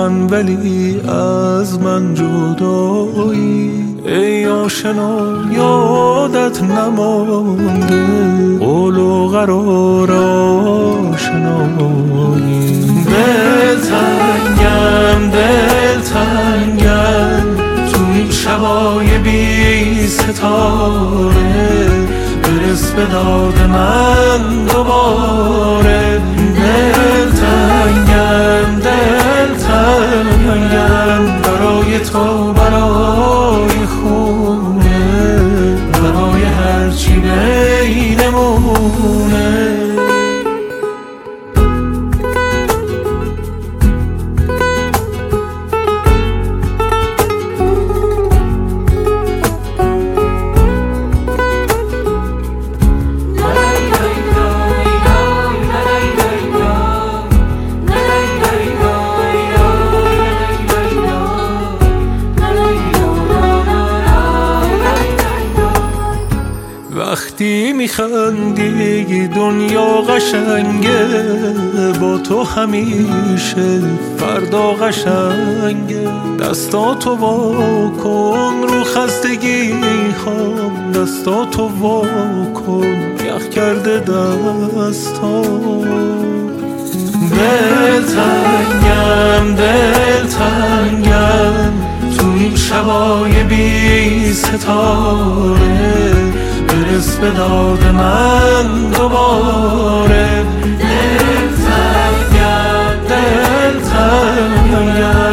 من ولی از من جدایی، ای آشنا یادت نمانده قول و قرار آشنایی. دلتنگم دلتنگم تو این شبای بی ستاره، برس به داد من دوباره. دلتنگم دلتنگم برای تو، برای خونه، برای هرچی بینمونه. وقتی میخندی دنیا قشنگه، با تو همیشه فردا قشنگه. دستاتو وا کن رو خستگی هام، دستاتو وا کن یخ کرده دستام. دلتنگم دلتنگم تو این شبای بی ستاره، برس به داد من دوباره. دلتنگم دلتنگم